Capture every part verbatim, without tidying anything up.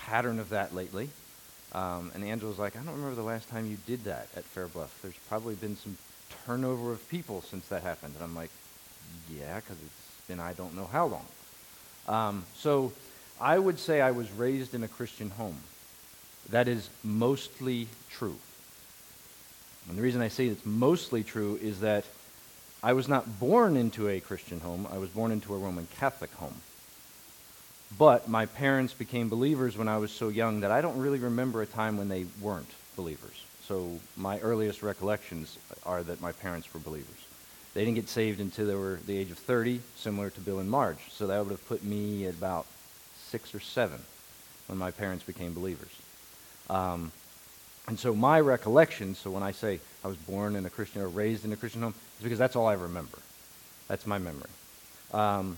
pattern of that lately. Um, and Angela's like, I don't remember the last time you did that at Fair Bluff. There's probably been some turnover of people since that happened. And I'm like, yeah, because it's been I don't know how long. Um, so I would say I was raised in a Christian home. That is mostly true. And the reason I say it's mostly true is that I was not born into a Christian home. I was born into a Roman Catholic home. But my parents became believers when I was so young that I don't really remember a time when they weren't believers. So my earliest recollections are that my parents were believers. They didn't get saved until they were the age of thirty, similar to Bill and Marge. So that would have put me at about six or seven when my parents became believers. Um, and so my recollection, so when I say I was born in a Christian or raised in a Christian home, is because that's all I remember. That's my memory. Um,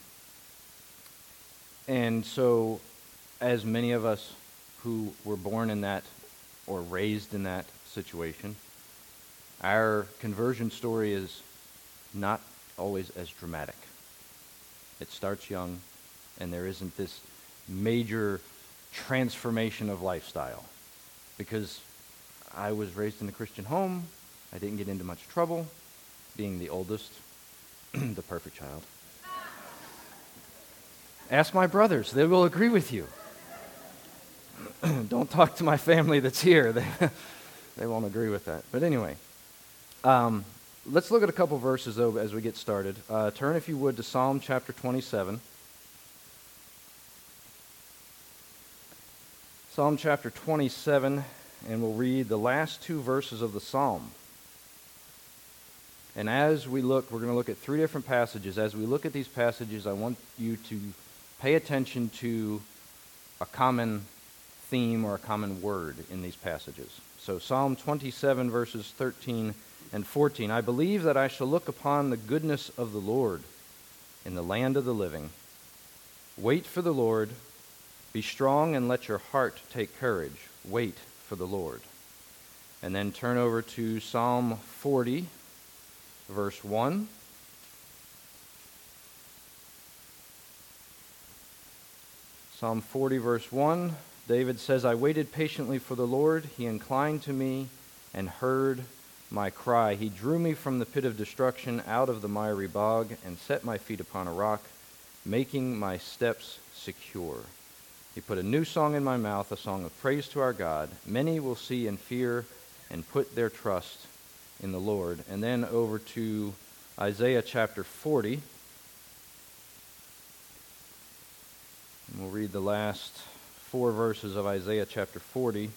and so as many of us who were born in that or raised in that situation, our conversion story is not always as dramatic. It starts young, and there isn't this major transformation of lifestyle. Because I was raised in a Christian home, I didn't get into much trouble, being the oldest, the perfect child. Ask my brothers, they will agree with you. Don't talk to my family that's here. They, they won't agree with that. But anyway, um, let's look at a couple verses, though, as we get started. Uh, turn, if you would, to Psalm chapter twenty-seven. Psalm chapter twenty-seven, and we'll read the last two verses of the psalm. And as we look, we're going to look at three different passages. As we look at these passages, I want you to pay attention to a common theme or a common word in these passages. So Psalm twenty-seven, verses thirteen and fourteen. I believe that I shall look upon the goodness of the Lord in the land of the living. Wait for the Lord. Be strong and let your heart take courage. Wait for the Lord. And then turn over to Psalm forty, verse one. Psalm forty, verse one, David says, I waited patiently for the Lord. He inclined to me and heard my cry. He drew me from the pit of destruction, out of the miry bog, and set my feet upon a rock, making my steps secure. He put a new song in my mouth, a song of praise to our God. Many will see and fear and put their trust in the Lord. And then over to Isaiah chapter forty. And we'll read the last four verses of Isaiah chapter forty.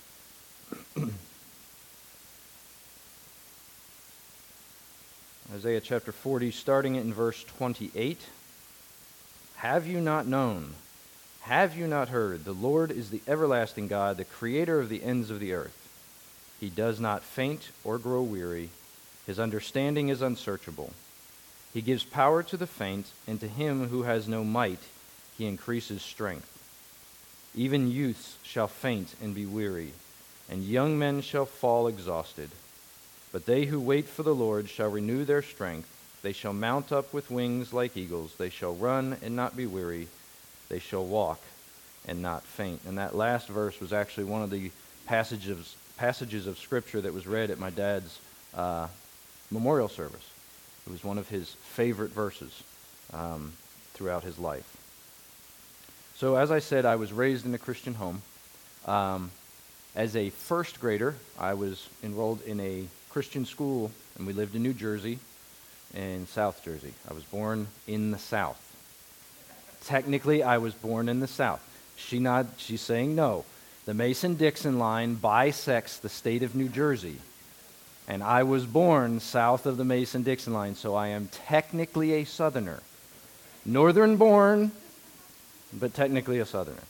Isaiah chapter forty, starting in verse twenty-eight. Have you not known? Have you not heard? The Lord is the everlasting God, the creator of the ends of the earth. He does not faint or grow weary. His understanding is unsearchable. He gives power to the faint, and to him who has no might, he increases strength. Even youths shall faint and be weary, and young men shall fall exhausted. But they who wait for the Lord shall renew their strength. They shall mount up with wings like eagles. They shall run and not be weary. They shall walk and not faint. And that last verse was actually one of the passages passages of Scripture that was read at my dad's uh, memorial service. It was one of his favorite verses um, throughout his life. So as I said, I was raised in a Christian home. Um, as a first grader, I was enrolled in a Christian school, and we lived in New Jersey, in South Jersey. I was born in the South. Technically, I was born in the South. She nod, she's saying no. The Mason-Dixon line bisects the state of New Jersey, and I was born south of the Mason-Dixon line, so I am technically a Southerner. Northern born, but technically a Southerner.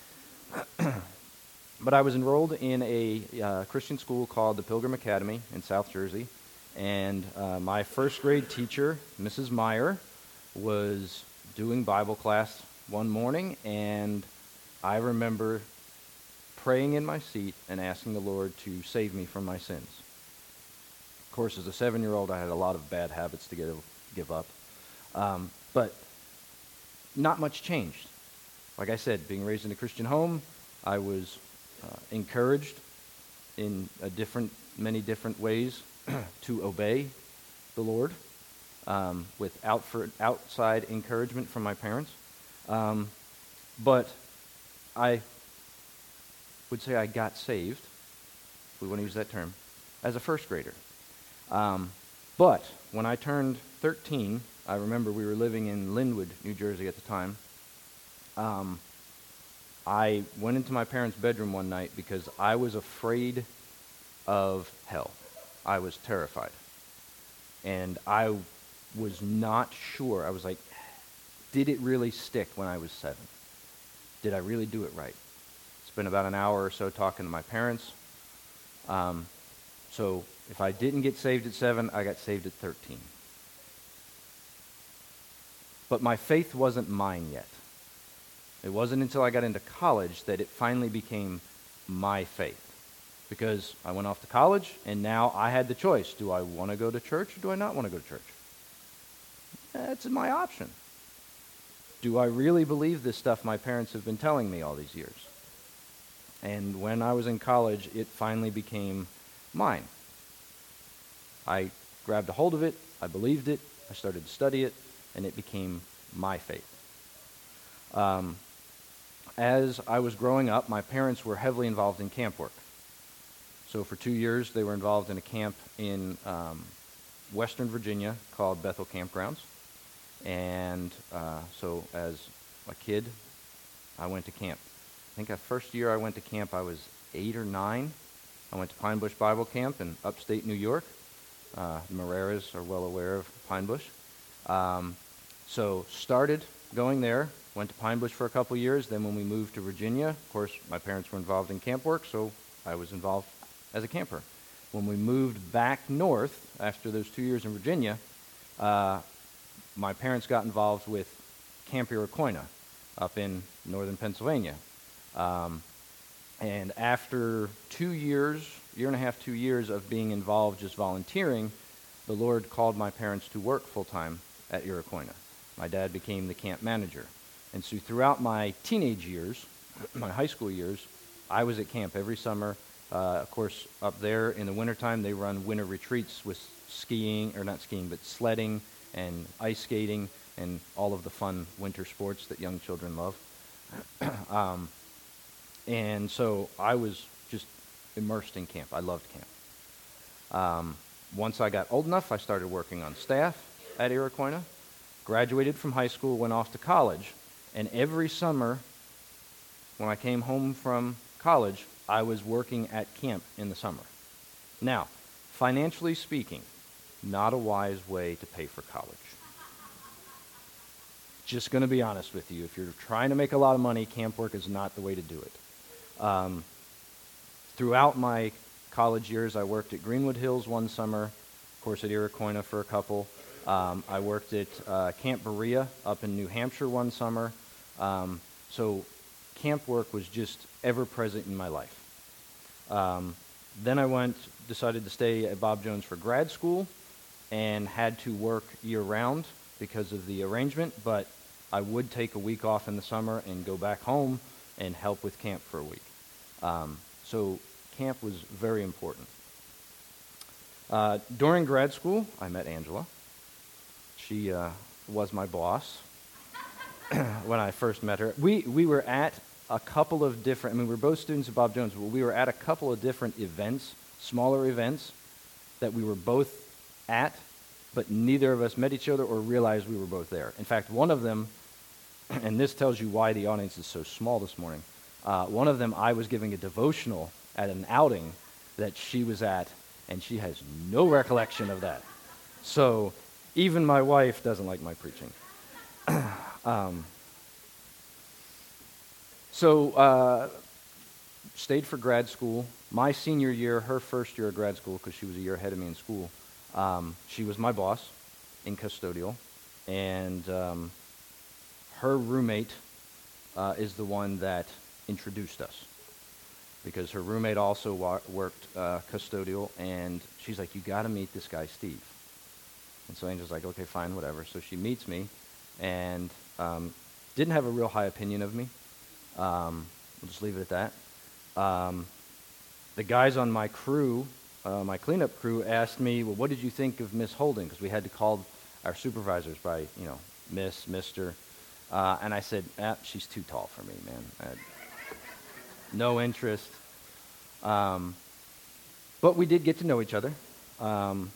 But I was enrolled in a uh, Christian school called the Pilgrim Academy in South Jersey, and uh, my first grade teacher, Missus Meyer, was doing Bible class one morning, and I remember praying in my seat and asking the Lord to save me from my sins. Of course, as a seven-year-old, I had a lot of bad habits to give, give up, um, but not much changed. Like I said, being raised in a Christian home, I was uh, encouraged in a different, many different ways to obey the Lord um, with outfor- outside encouragement from my parents. Um, but I would say I got saved, if we want to use that term, as a first grader. Um, but when I turned thirteen, I remember we were living in Linwood, New Jersey at the time. Um, I went into my parents' bedroom one night because I was afraid of hell. I was terrified. And I was not sure. I was like, did it really stick when I was seven? Did I really do it right? Spent about an hour or so talking to my parents. Um, so if I didn't get saved at seven, I got saved at thirteen. But my faith wasn't mine yet. It wasn't until I got into college that it finally became my faith. Because I went off to college, and now I had the choice. Do I want to go to church, or do I not want to go to church? That's my option. Do I really believe this stuff my parents have been telling me all these years? And when I was in college, it finally became mine. I grabbed a hold of it, I believed it, I started to study it, and it became my faith. Um, as I was growing up, my parents were heavily involved in camp work. So for two years, they were involved in a camp in um, Western Virginia called Bethel Campgrounds. And uh, so as a kid, I went to camp. I think the first year I went to camp, I was eight or nine. I went to Pine Bush Bible Camp in upstate New York. Uh, the Moreras are well aware of Pine Bush. Um, so started going there, went to Pine Bush for a couple years. Then when we moved to Virginia, of course, my parents were involved in camp work, so I was involved as a camper. When we moved back north after those two years in Virginia, uh, my parents got involved with Camp Iroquois up in northern Pennsylvania. Um, and after two years, year and a half, two years of being involved just volunteering, the Lord called my parents to work full-time at Iroquois. My dad became the camp manager. And so throughout my teenage years, my high school years, I was at camp every summer. Uh, of course, up there in the wintertime, they run winter retreats with skiing, or not skiing, but sledding and ice skating and all of the fun winter sports that young children love. um, and so I was just immersed in camp. I loved camp. Um, once I got old enough, I started working on staff at Iroquois, graduated from high school, went off to college, and every summer when I came home from college, I was working at camp in the summer. Now, financially speaking, not a wise way to pay for college. Just going to be honest with you. If you're trying to make a lot of money, camp work is not the way to do it. Um, throughout my college years, I worked at Greenwood Hills one summer, of course at Iroquois for a couple. Um, I worked at uh, Camp Berea up in New Hampshire one summer. Um, so camp work was just ever present in my life. Um, then I went, decided to stay at Bob Jones for grad school and had to work year-round because of the arrangement, but I would take a week off in the summer and go back home and help with camp for a week. Um, so camp was very important. Uh, during grad school, I met Angela. She uh, was my boss when I first met her. We we were at a couple of different, I mean, we were both students at Bob Jones, but we were at a couple of different events, smaller events, that we were both at, but neither of us met each other or realized we were both there. In fact, one of them, and this tells you why the audience is so small this morning, uh, one of them, I was giving a devotional at an outing that she was at, and she has no recollection of that. So even my wife doesn't like my preaching. um, so uh, stayed for grad school. My senior year, her first year of grad school, because she was a year ahead of me in school, um, she was my boss in custodial, and um, her roommate uh, is the one that introduced us, because her roommate also wa- worked uh, custodial, and she's like, you got to meet this guy, Steve. And so Angel's like, okay, fine, whatever. So she meets me, and um, didn't have a real high opinion of me. Um, We'll just leave it at that. Um, the guys on my crew, uh, my cleanup crew, asked me, well, what did you think of Miss Holden? Because we had to call our supervisors by, you know, Miss, Mister Uh, and I said, ah, she's too tall for me, man. I had no interest. Um, but we did get to know each other. Um,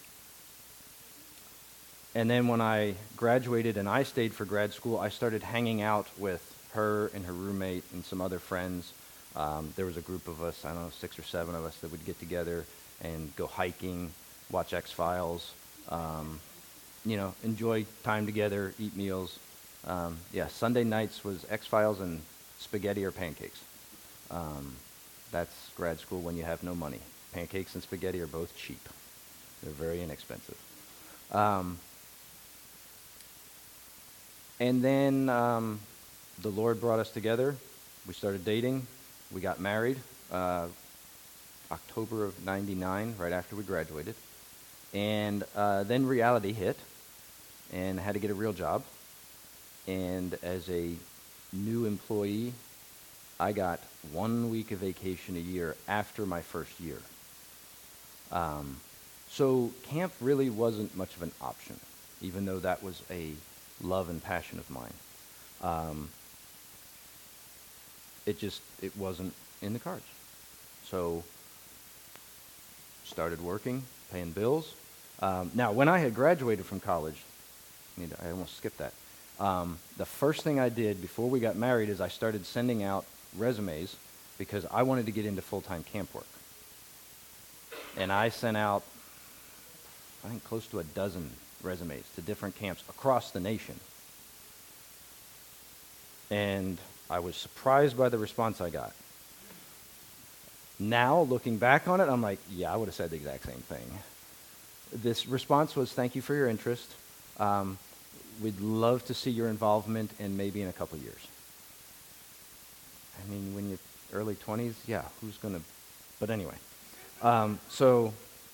and then when I graduated and I stayed for grad school, I started hanging out with her and her roommate and some other friends. Um, there was a group of us, I don't know, six or seven of us that would get together and go hiking, watch X-Files, um, you know, enjoy time together, eat meals. Um, yeah, Sunday nights was X-Files and spaghetti or pancakes. Um, that's grad school when you have no money. Pancakes and spaghetti are both cheap. They're very inexpensive. Um, and then um, the Lord brought us together. We started dating. We got married uh, October of ninety-nine, right after we graduated. And uh, then reality hit, and I had to get a real job. And as a new employee, I got one week of vacation a year after my first year. Um, so camp really wasn't much of an option, even though that was a love and passion of mine. Um, it just, it wasn't in the cards. So started working, paying bills. Um, now, when I had graduated from college, I, mean, I almost skipped that. Um, the first thing I did before we got married is I started sending out resumes because I wanted to get into full-time camp work. And I sent out, I think, close to a dozen resumes to different camps across the nation. And I was surprised by the response I got. Now, looking back on it, I'm like, yeah, I would have said the exact same thing. This response was, thank you for your interest. Um, we'd love to see your involvement in maybe in a couple years. I mean, when you're early twenties, yeah, who's going to, but anyway. Um, so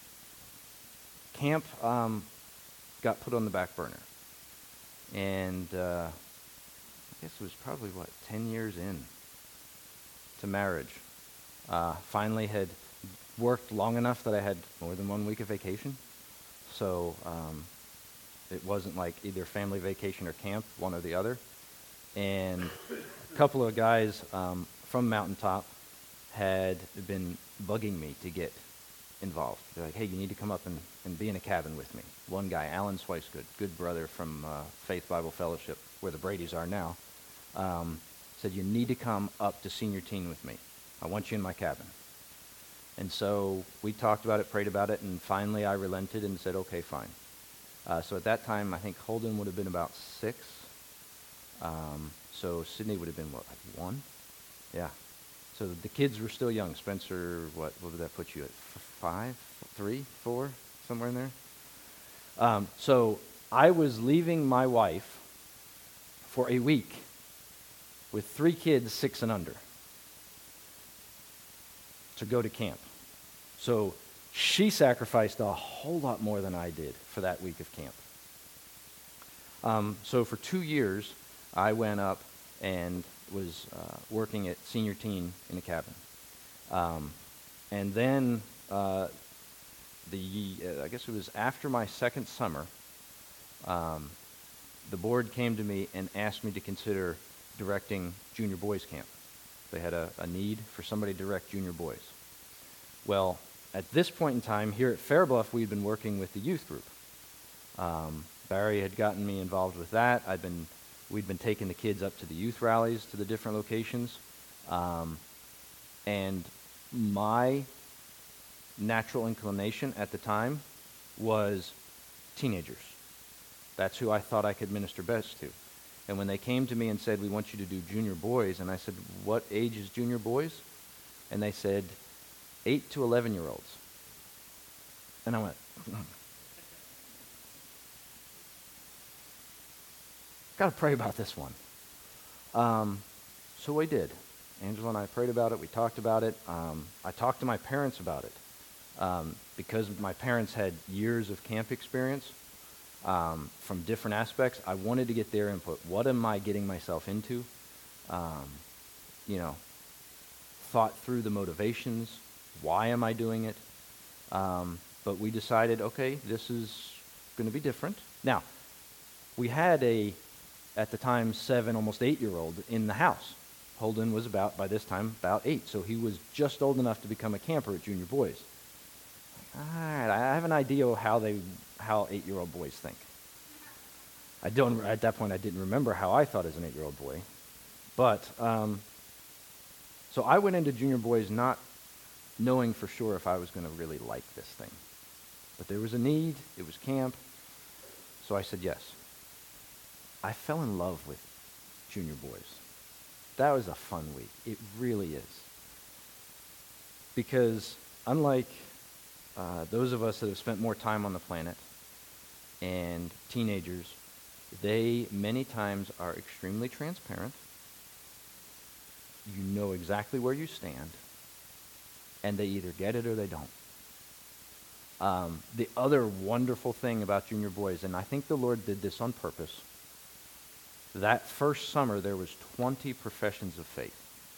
camp um, got put on the back burner. And uh, I guess it was probably, what, ten years in to marriage. Uh, finally had worked long enough that I had more than one week of vacation. So um, it wasn't like either family vacation or camp, one or the other. And a couple of guys um, from Mountaintop had been bugging me to get involved. They're like, hey, you need to come up and, and be in a cabin with me. One guy, Alan Swicegood, good brother from uh, Faith Bible Fellowship, where the Bradys are now, um, said, you need to come up to senior teen with me. I want you in my cabin. And so we talked about it, prayed about it, and finally I relented and said, okay, fine. Uh, so at that time, I think Holden would have been about six. Um, so Sydney would have been, what, like one? Yeah. So the kids were still young. Spencer, what, what would that put you at? F- five, three, four, somewhere in there? Um, so I was leaving my wife for a week with three kids, six and under, to go to camp. So she sacrificed a whole lot more than I did for that week of camp. Um, so for two years, I went up and was uh, working at senior teen in a cabin. Um, and then uh, the uh, I guess it was after my second summer, um, the board came to me and asked me to consider directing junior boys camp. They had a, a need for somebody to direct junior boys. Well, at this point in time, here at Fairbluff, we'd been working with the youth group. Um, Barry had gotten me involved with that. I'd been, we'd been taking the kids up to the youth rallies, to the different locations. Um, and my natural inclination at the time was teenagers. That's who I thought I could minister best to. And when they came to me and said, we want you to do junior boys, and I said, what age is junior boys? And they said, eight to eleven-year-olds. And I went, got to pray about this one. Um, so we did. Angela and I prayed about it. We talked about it. Um, I talked to my parents about it. Um, because my parents had years of camp experience um, from different aspects, I wanted to get their input. What am I getting myself into? Um, you know, thought through the motivations. Why am I doing it? Um, but we decided, okay, this is going to be different. Now, we had a, at the time, seven, almost eight-year-old in the house. Holden was about, by this time, about eight, so he was just old enough to become a camper at Junior Boys. All right, I have an idea of how they, how eight-year-old boys think. I don't, at that point, I didn't remember how I thought as an eight-year-old boy. But, um, so I went into Junior Boys not knowing for sure if I was going to really like this thing. But there was a need, it was camp, so I said yes. I fell in love with Junior Boys. That was a fun week. It really is. Because unlike uh, those of us that have spent more time on the planet and teenagers, they many times are extremely transparent. You know exactly where you stand, and they either get it or they don't. Um, the other wonderful thing about Junior Boys, and I think the Lord did this on purpose, that first summer there was twenty professions of faith.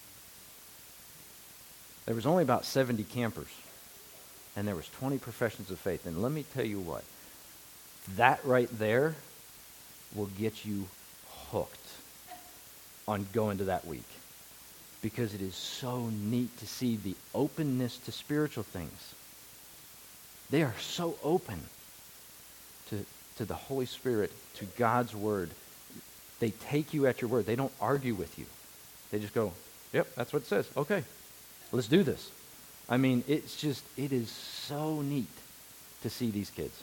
There was only about seventy campers, and there was twenty professions of faith. And let me tell you what, that right there will get you hooked on going to that week, because it is so neat to see the openness to spiritual things. They are so open to, to the Holy Spirit, to God's Word. They take you at your word. They don't argue with you. They just go, yep, that's what it says. Okay, let's do this. I mean, it's just, it is so neat to see these kids.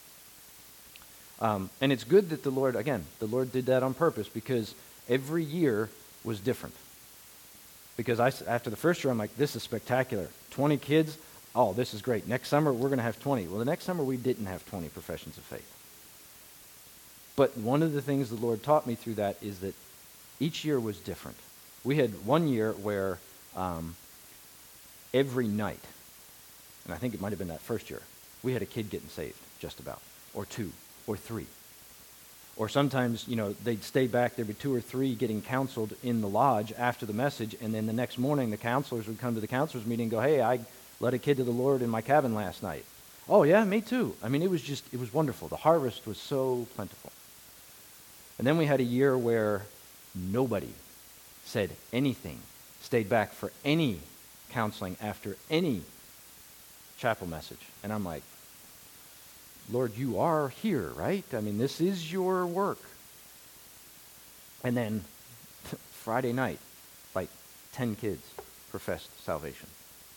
Um, and it's good that the Lord, again, the Lord did that on purpose, because every year was different. Because I, after the first year, I'm like, this is spectacular. twenty kids, oh, this is great. Next summer, we're going to have twenty. Well, the next summer, we didn't have twenty professions of faith. But one of the things the Lord taught me through that is that each year was different. We had one year where um, every night, and I think it might have been that first year, we had a kid getting saved, just about, or two, or three. Or sometimes, you know, they'd stay back, there'd be two or three getting counseled in the lodge after the message, and then the next morning the counselors would come to the counselors meeting and go, hey, I led a kid to the Lord in my cabin last night. Oh yeah, me too. I mean, it was just, it was wonderful. The harvest was so plentiful. And then we had a year where nobody said anything, stayed back for any counseling after any chapel message. And I'm like, Lord, you are here, right? I mean, this is your work. And then Friday night, like ten kids professed salvation.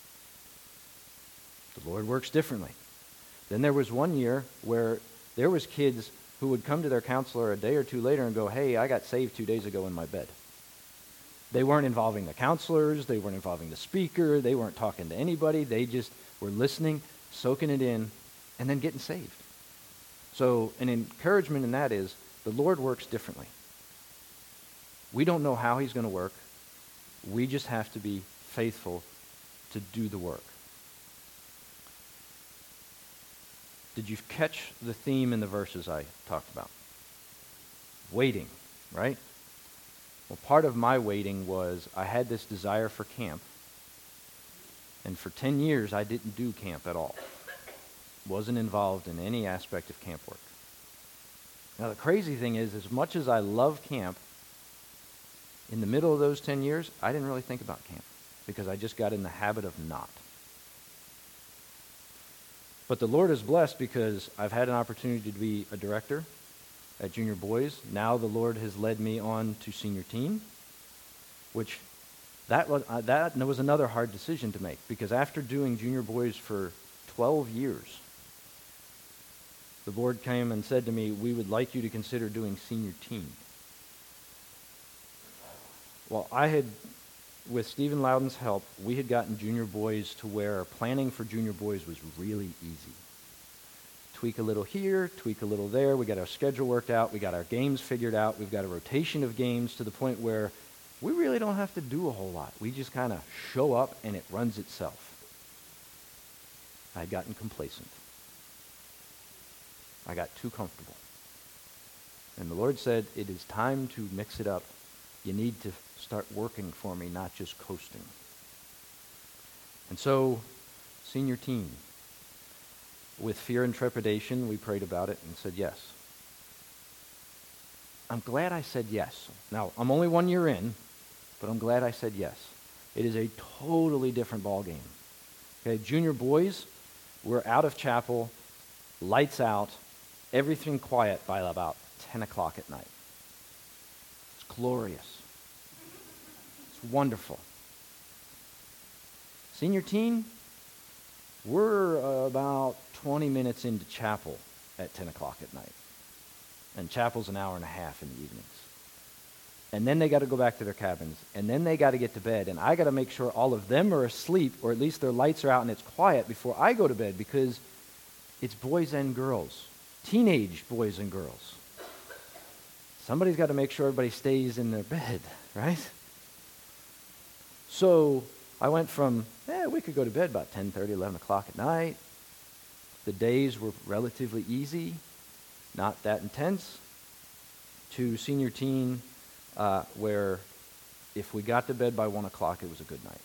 The Lord works differently. Then there was one year where there was kids who would come to their counselor a day or two later and go, hey, I got saved two days ago in my bed. They weren't involving the counselors. They weren't involving the speaker. They weren't talking to anybody. They just were listening, soaking it in, and then getting saved. So an encouragement in that is the Lord works differently. We don't know how he's going to work. We just have to be faithful to do the work. Did you catch the theme in the verses I talked about? Waiting, right? Well, part of my waiting was I had this desire for camp, and for ten years I didn't do camp at all. Wasn't involved in any aspect of camp work. Now the crazy thing is, as much as I love camp, in the middle of those ten years, I didn't really think about camp, because I just got in the habit of not. But the Lord is blessed, because I've had an opportunity to be a director at Junior Boys. Now the Lord has led me on to senior teen, which that was, uh, that was another hard decision to make, because after doing Junior Boys for twelve years, the board came and said to me, we would like you to consider doing senior teen. Well, I had, with Stephen Loudon's help, we had gotten Junior Boys to where planning for Junior Boys was really easy. Tweak a little here, tweak a little there. We got our schedule worked out. We got our games figured out. We've got a rotation of games to the point where we really don't have to do a whole lot. We just kind of show up and it runs itself. I had gotten complacent. I got too comfortable. And the Lord said, it is time to mix it up. You need to start working for me, not just coasting. And so, senior teen, with fear and trepidation, we prayed about it and said yes. I'm glad I said yes. Now, I'm only one year in, but I'm glad I said yes. It is a totally different ballgame. Okay, junior boys, we're out of chapel, lights out, everything quiet by about ten o'clock at night. It's glorious. It's wonderful. Senior teen, we're uh, about twenty minutes into chapel at ten o'clock at night. And chapel's an hour and a half in the evenings. And then they got to go back to their cabins. And then they got to get to bed. And I got to make sure all of them are asleep, or at least their lights are out and it's quiet before I go to bed, because it's boys and girls. Teenage boys and girls. Somebody's got to make sure everybody stays in their bed, right? So I went from, eh, we could go to bed about ten thirty, eleven o'clock at night. The days were relatively easy, not that intense, to senior teen, uh, where if we got to bed by one o'clock, it was a good night.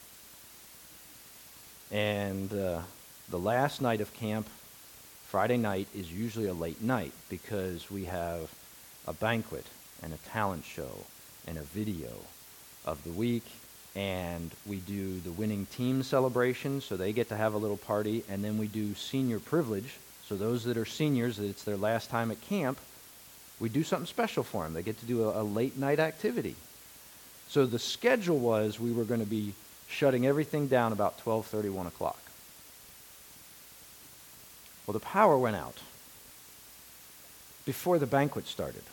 And uh, the last night of camp, Friday night, is usually a late night because we have a banquet and a talent show and a video of the week, and we do the winning team celebration, so they get to have a little party, and then we do senior privilege. So those that are seniors, that it's their last time at camp, we do something special for them. They get to do a, a late night activity. So the schedule was we were going to be shutting everything down about twelve thirty, one o'clock. Well, the power went out before the banquet started.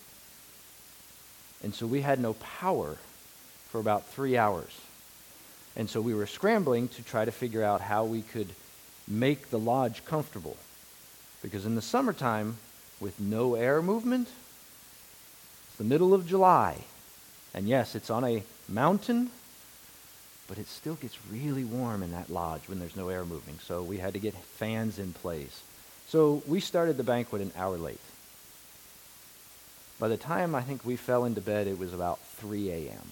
And so we had no power for about three hours. And so we were scrambling to try to figure out how we could make the lodge comfortable. Because in the summertime, with no air movement, it's the middle of July. And yes, it's on a mountain, but it still gets really warm in that lodge when there's no air moving. So we had to get fans in place. So we started the banquet an hour late. By the time I think we fell into bed, it was about three a.m.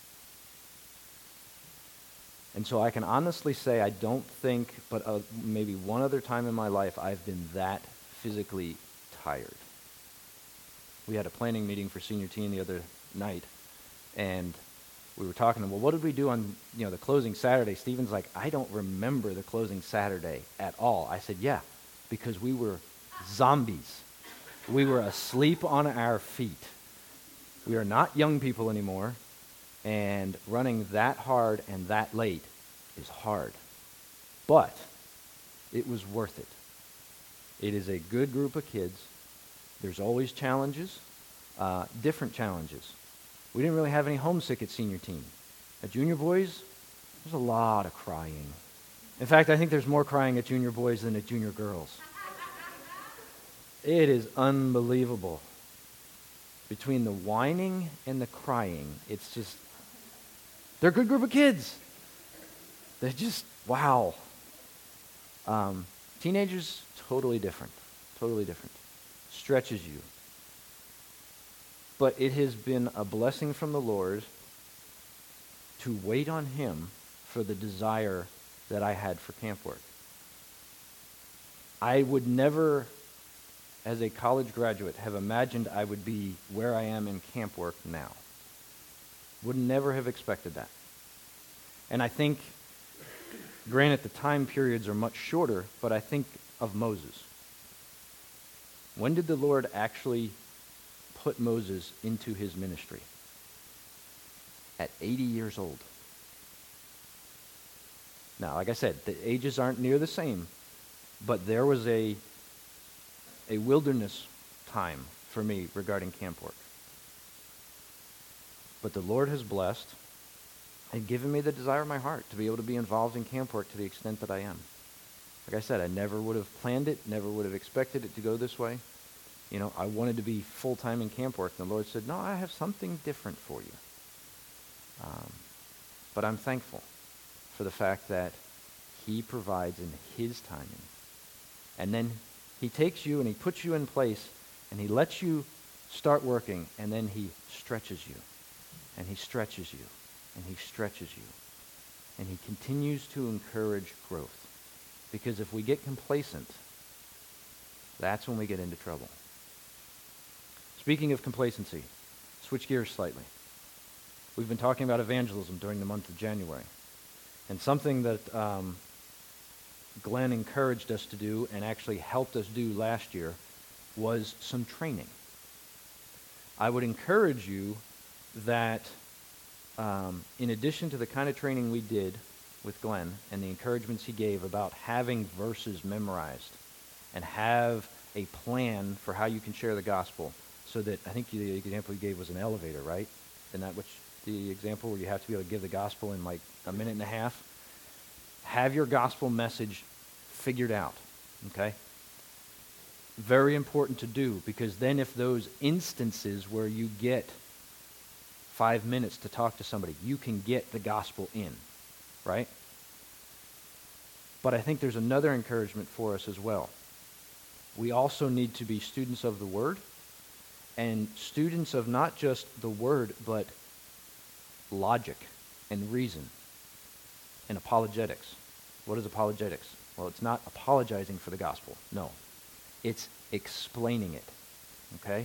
And so I can honestly say I don't think, but uh, maybe one other time in my life, I've been that physically tired. We had a planning meeting for senior teen the other night, and we were talking, well, what did we do on, you know, the closing Saturday? Stephen's like, I don't remember the closing Saturday at all. I said, yeah, because we were zombies. We were asleep on our feet. We are not young people anymore, and running that hard and that late is hard. But it was worth it. It is a good group of kids. There's always challenges, uh, different challenges. We didn't really have any homesick at senior teen. At junior boys, there's a lot of crying. In fact, I think there's more crying at junior boys than at junior girls. It is unbelievable. Between the whining and the crying, it's just, they're a good group of kids. They're just, wow. Um, teenagers, totally different. Totally different. Stretches you. But it has been a blessing from the Lord to wait on Him for the desire that I had for camp work. I would never, as a college graduate, have imagined I would be where I am in camp work now. Would never have expected that. And I think, granted, the time periods are much shorter, but I think of Moses. When did the Lord actually put Moses into his ministry? At eighty years old. Now, like I said, the ages aren't near the same, but there was a, a wilderness time for me regarding camp work. But the Lord has blessed and given me the desire of my heart to be able to be involved in camp work to the extent that I am. Like I said, I never would have planned it, never would have expected it to go this way. You know, I wanted to be full-time in camp work, and the Lord said, no, I have something different for you. Um, but I'm thankful for the fact that He provides in His timing. And then He takes you and He puts you in place, and He lets you start working, and then He stretches you, and He stretches you, and He stretches you. and he continues to encourage growth. Because if we get complacent, that's when we get into trouble. Speaking of complacency, switch gears slightly. We've been talking about evangelism during the month of January. And something that um, Glenn encouraged us to do and actually helped us do last year was some training. I would encourage you that um, in addition to the kind of training we did with Glenn and the encouragements he gave about having verses memorized and have a plan for how you can share the gospel, so that, I think the example you gave was an elevator, right? Isn't that which the example where you have to be able to give the gospel in like a minute and a half? Have your gospel message figured out, okay? Very important to do, because then if those instances where you get five minutes to talk to somebody, you can get the gospel in, right? But I think there's another encouragement for us as well. We also need to be students of the Word, and students of not just the Word, but logic and reason and apologetics. What is apologetics? Well, it's not apologizing for the gospel. No. It's explaining it. Okay?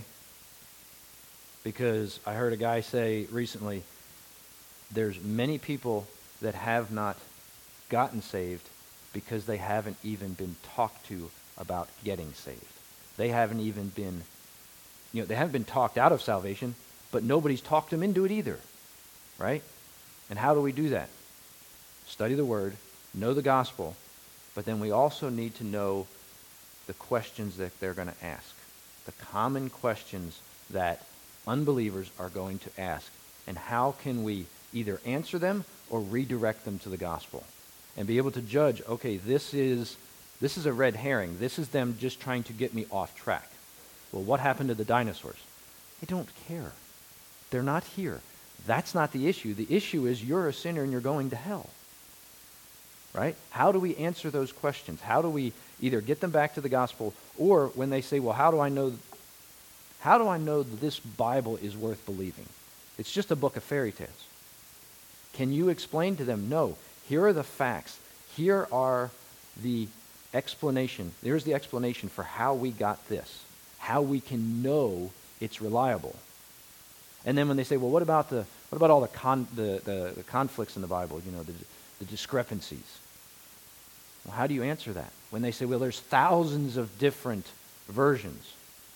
Because I heard a guy say recently, there's many people that have not gotten saved because they haven't even been talked to about getting saved. They haven't even been, you know, they haven't been talked out of salvation, but nobody's talked them into it either. Right? And how do we do that? Study the Word, know the gospel, but then we also need to know the questions that they're going to ask. The common questions that unbelievers are going to ask. And how can we either answer them or redirect them to the gospel? And be able to judge, okay, this is this is a red herring. This is them just trying to get me off track. Well, what happened to the dinosaurs? They don't care. They're not here. That's not the issue. The issue is you're a sinner and you're going to hell. Right? How do we answer those questions? How do we either get them back to the gospel, or when they say, well, how do I know how do I know that this Bible is worth believing? It's just a book of fairy tales. Can you explain to them, no, here are the facts. Here are the explanation. There's the explanation for how we got this. How we can know it's reliable. And then when they say, well, what about the what about all the con, the, the, the conflicts in the Bible, you know, the, the discrepancies? Well, how do you answer that? When they say, well, there's thousands of different versions.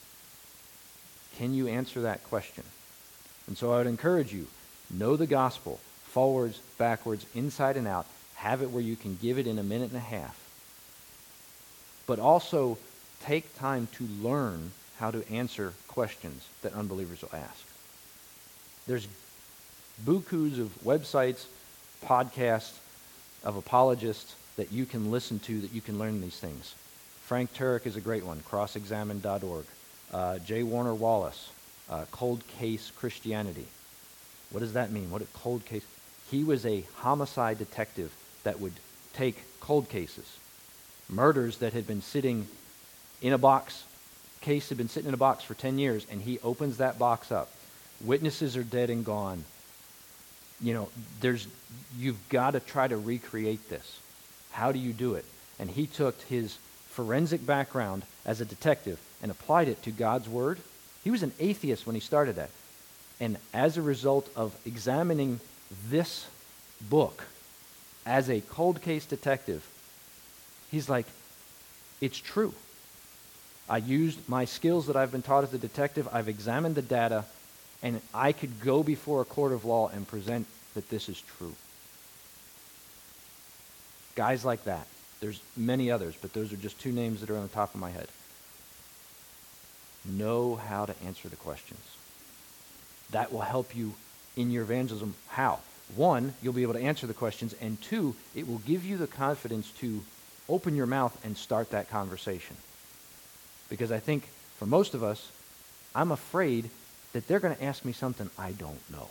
Can you answer that question? And so I would encourage you, know the gospel, forwards, backwards, inside and out. Have it where you can give it in a minute and a half. But also take time to learn how to answer questions that unbelievers will ask. There's bukus of websites, podcasts of apologists that you can listen to, that you can learn these things. Frank Turek is a great one, cross examine dot org. Uh, J. Warner Wallace, uh, Cold Case Christianity. What does that mean? What a cold case? He was a homicide detective that would take cold cases, murders that had been sitting in a box, case had been sitting in a box for ten years, and he opens that box up. Witnesses are dead and gone. You know, there's, you've got to try to recreate this. How do you do it? And he took his forensic background as a detective and applied it to God's Word. He was an atheist when he started that. And as a result of examining this book as a cold case detective, he's like, it's true. I used my skills that I've been taught as a detective. I've examined the data, and I could go before a court of law and present that this is true. Guys like that. There's many others, but those are just two names that are on the top of my head. Know how to answer the questions. That will help you in your evangelism. How? One, you'll be able to answer the questions, and two, it will give you the confidence to open your mouth and start that conversation. Because I think for most of us, I'm afraid that they're going to ask me something I don't know.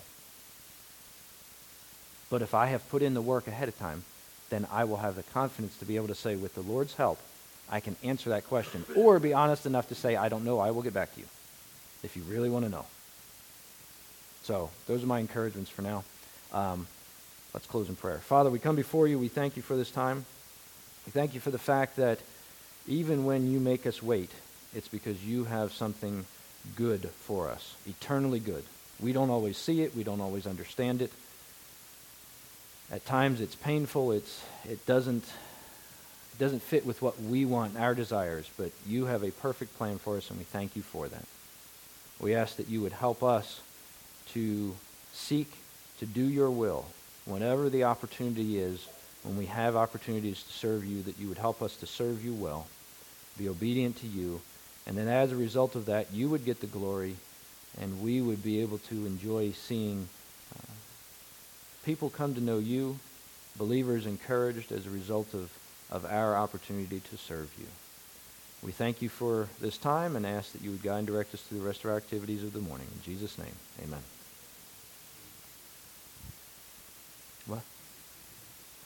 But if I have put in the work ahead of time, then I will have the confidence to be able to say, with the Lord's help, I can answer that question. Or be honest enough to say, I don't know, I will get back to you, if you really want to know. So, those are my encouragements for now. Um, Let's close in prayer. Father, we come before you. We thank you for this time. We thank you for the fact that even when you make us wait, it's because you have something good for us, eternally good. We don't always see it. We don't always understand it. At times it's painful. It's it doesn't it doesn't fit with what we want, our desires, but you have a perfect plan for us, and we thank you for that. We ask that you would help us to seek to do your will whenever the opportunity is, when we have opportunities to serve you, that you would help us to serve you well, be obedient to you, and then as a result of that, you would get the glory, and we would be able to enjoy seeing uh, people come to know you, believers encouraged as a result of, of our opportunity to serve you. We thank you for this time and ask that you would guide and direct us through the rest of our activities of the morning. In Jesus' name, amen. What?